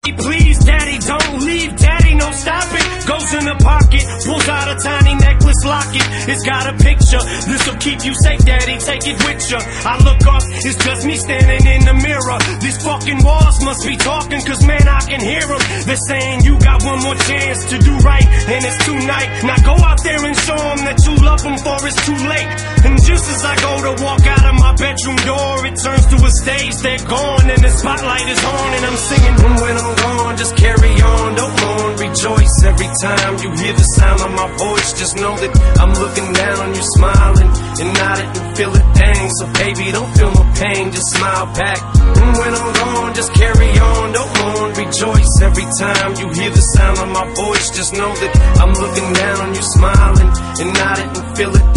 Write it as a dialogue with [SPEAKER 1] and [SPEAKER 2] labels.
[SPEAKER 1] Please, daddy, don't leave, daddy, no stop it. Goes in the pocket, pulls out a tiny necklace locket. It's got a picture, this'll keep you safe, daddy, take it with ya. I look up, it's just me standing in the mirror. These fucking walls must be talking, cause man, I can hear them. They're saying you got one more chance to do right, and it's tonight. Now go out there and show them that you love them, for it's too late. And just as I go to walk out of my bedroom door, it turns to a stage, they're gone, and the spotlight is on. And I'm singing, when I'm gone, just carry on, don't mourn, rejoice. Every time you hear the sound of my voice, just know that I'm looking down on you, smiling and nodding and feel it, dang. So baby, don't feel no pain, just smile back. And when I'm gone, just carry on, don't mourn, rejoice. Every time you hear the sound of my voice, just know that I'm looking down on you, smiling and nodding and feel it.